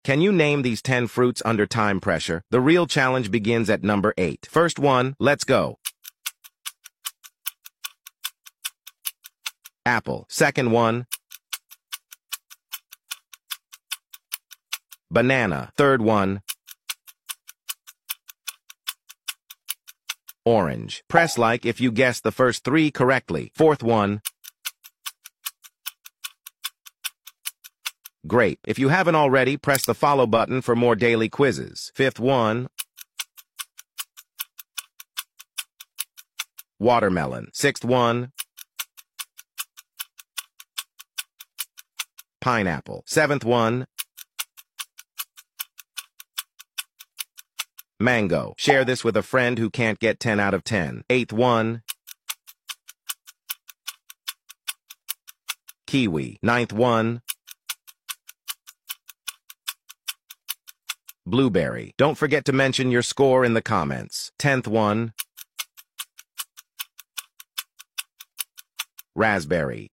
Can you name these 10 fruits under time pressure? The real challenge begins at number 8. First one, let's go. Apple. Second one, banana. Third one, orange. Press like if you guessed the first 3 correctly. Fourth one, grape. If you haven't already, press the follow button for more daily quizzes. Fifth one, watermelon. Sixth one, pineapple. Seventh one, mango. Share this with a friend who can't get 10 out of 10. Eighth one, kiwi. Ninth one, blueberry. Don't forget to mention your score in the comments. 10th one, raspberry.